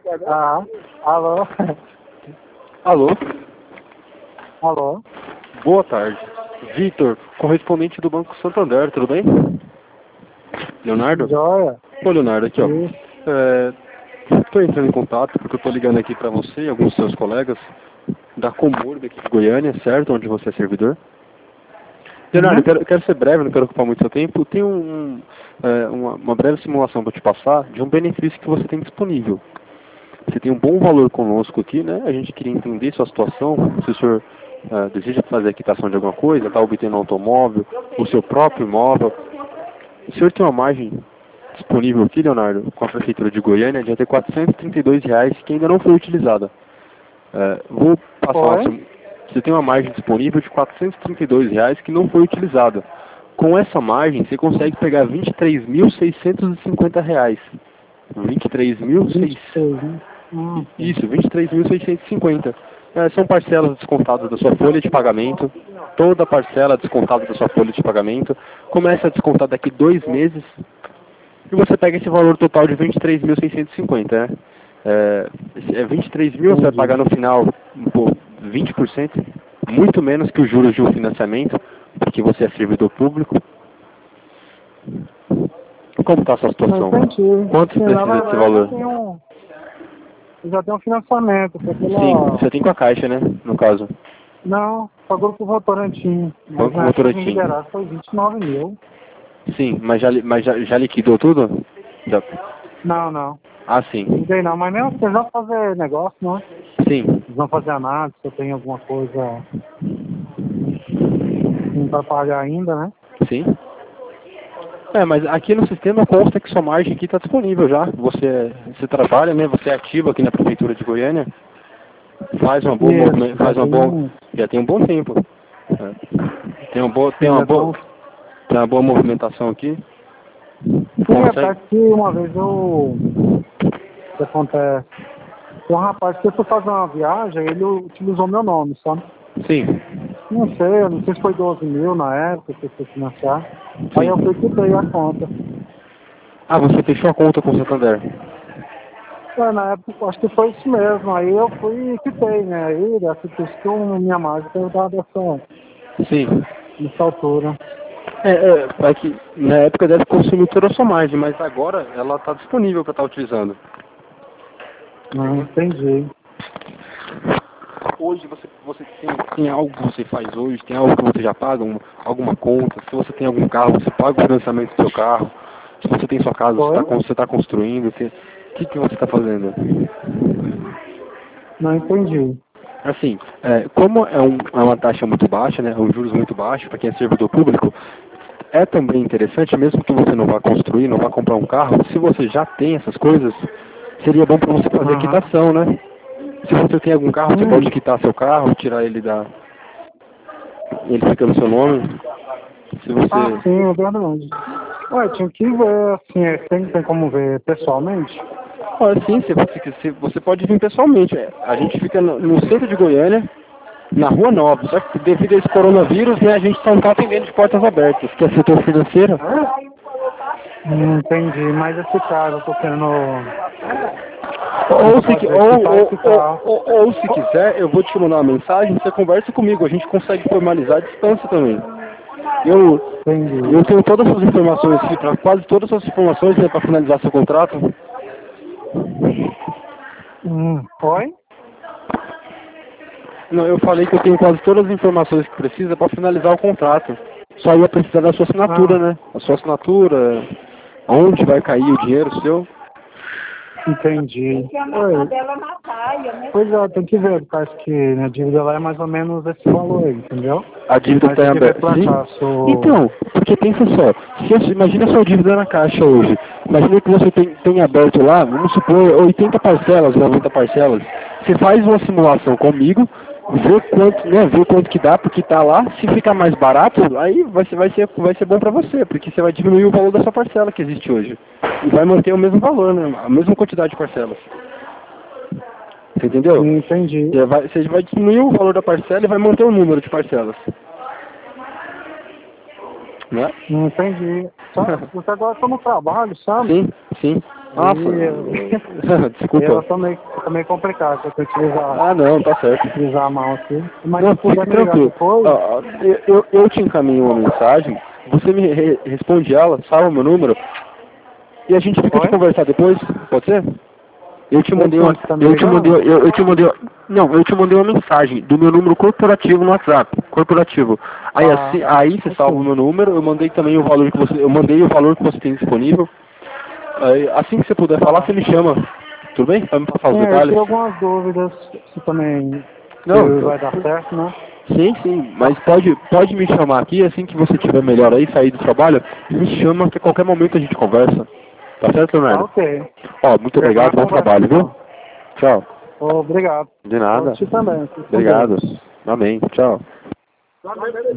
Ah, alô? Alô? Alô? Boa tarde. Vitor, correspondente do Banco Santander, tudo bem? Leonardo? Joia? Ô, Leonardo, aqui, ó. Sim. Estou entrando em contato porque eu estou ligando aqui para você e alguns dos seus colegas da Comurb aqui de Goiânia, certo? Onde você é servidor. Leonardo, Uhum. eu quero ser breve, não quero ocupar muito seu tempo. Tem uma breve simulação para te passar de um benefício que você tem disponível. Você tem um bom valor conosco aqui, né? A gente queria entender sua situação, se o senhor deseja fazer a quitação de alguma coisa, está obtendo um automóvel, o seu próprio imóvel. O senhor tem uma margem disponível aqui, Leonardo, com a Prefeitura de Goiânia, de até R$ 432 que ainda não foi utilizada. Vou passar Oi? Você tem uma margem disponível de R$ 432 que não foi utilizada. Com essa margem, você consegue pegar R$ 23.650. 23.600. 23, né? Sim. Isso, 23.650. São parcelas descontadas da sua folha de pagamento. Toda parcela descontada da sua folha de pagamento. Começa a descontar daqui 2 meses. E você pega esse valor total de 23.650, né? 23 mil, você vai Entendi. pagar no final 20%, muito menos que os juros de um financiamento, porque você é servidor público. Como está a sua Não situação? entendi. Quanto você Sim, na precisa desse verdade valor? eu já tenho um financiamento, foi Sim, pela. você tem com a Caixa, né? No caso. Não, pagou pro Votorantim. Mas Banco na época que me Votorantim. liberaram foi 29 mil. Sim, mas já liquidou tudo? Já. Não, não. Ah, Não sim. dei não, mas mesmo vocês vão fazer negócio, né? Sim. Eles vão fazer análise, se eu tenho alguma coisa para pagar ainda, né? Sim. Mas aqui no sistema consta que sua margem aqui está disponível já. Você trabalha, né? Você é ativo aqui na Prefeitura de Goiânia. Faz uma boa movimento, Isso, já tem. já tem um bom tempo. Tem uma boa, Sim, já tem uns. tem uma boa movimentação aqui. Sim, Consegue? até que uma vez o que acontece? Tem um rapaz que foi fazer uma viagem, ele utilizou meu nome, sabe? Sim, Não sei se foi 12 mil na época que eu fui financiar. Aí eu fui e sim. quitei a conta. Ah, você fechou a conta com o Santander? Na época, acho que foi isso mesmo. Aí eu fui e quitei, né? Aí, dessa questão, minha margem tem dado Sim. nessa altura. É que na época deve consumir toda a sua margem, mas agora ela está disponível para estar utilizando. Não entendi. Hoje você tem algo que você faz hoje, tem algo que você já paga, alguma conta, se você tem algum carro, você paga o financiamento do seu carro, se você tem sua casa, Foi? você tá construindo, o que você está fazendo? Não entendi. Assim, como é uma taxa muito baixa, né, um juros muito baixo para quem é servidor público, é também interessante, mesmo que você não vá construir, não vá comprar um carro, se você já tem essas coisas, seria bom para você fazer a Aham. quitação, né? Se você tem algum carro, você pode Hum. quitar seu carro, tirar ele ele fica no seu nome. Se Ah, você... sim, é verdade. Ué, tinha que ver, assim, tem como ver pessoalmente? Olha, sim, você pode vir pessoalmente. A gente fica no centro de Goiânia, na Rua Nova. Só que devido a esse coronavírus, né, a gente só não está atendendo de portas abertas, que é setor financeiro. Entendi, mas esse caso eu tô querendo. Ou Você se, pode ver que tá esse carro. ou se quiser, eu vou te mandar uma mensagem, você conversa comigo, a gente consegue formalizar a distância também. Eu Entendi. tenho todas as informações aqui, quase todas as informações, né, para finalizar seu contrato. Oi? Não, eu falei que eu tenho quase todas as informações que precisa para finalizar o contrato. Só ia precisar da sua assinatura, Ah, né? A sua assinatura, onde vai cair o dinheiro seu. entendi. Oi. Pois é, tem que ver, parece que minha dívida lá é mais ou menos esse valor aí, entendeu? A dívida Mas está tem em que ver aberto. pra Sim? cá, sou. Então, porque pensa só, imagina a sua dívida na caixa hoje. Imagina que você tem aberto lá, vamos supor, 80 parcelas, 90 parcelas. Você faz uma simulação comigo, vê quanto que dá, porque tá lá, se ficar mais barato, aí vai ser bom para você, porque você vai diminuir o valor da sua parcela que existe hoje. E vai manter o mesmo valor, né? A mesma quantidade de parcelas. Você entendeu? Entendi. Você vai diminuir o valor da parcela e vai manter o número de parcelas. Né? Entendi. Só, você agora tá no trabalho, sabe? Sim, sim. Nossa, desculpa. Eu tô meio complicado pra eu utilizar. Ah, não, tá certo. Utilizar a mouse aqui. Mas Não, se puder fique me ligar tranquilo. depois. Eu te encaminho uma mensagem, você me responde ela, salva o meu número, e a gente fica de Oi? conversar depois, pode ser? Eu te mandei uma, Onde tá me eu te mandei, ligando? eu te mandei, não, eu te mandei uma mensagem do meu número corporativo no WhatsApp, corporativo. Aí você salva o meu número, eu mandei também o valor que você, eu mandei o valor que você tem disponível. Aí, assim que você puder falar, você me chama, tudo bem? Vai me passar os Sim, eu detalhes. tenho algumas dúvidas se também Não, vai dar certo, né? sim, mas pode me chamar aqui, assim que você estiver melhor aí, sair do trabalho, me chama que a qualquer momento a gente conversa. Tá certo, Tá Leonardo? ok. Ó, muito Fica na obrigado, bom conversa trabalho, viu? então. Tchau. Obrigado. De nada. Você também. Fique com Obrigado. Deus. Amém. Tchau.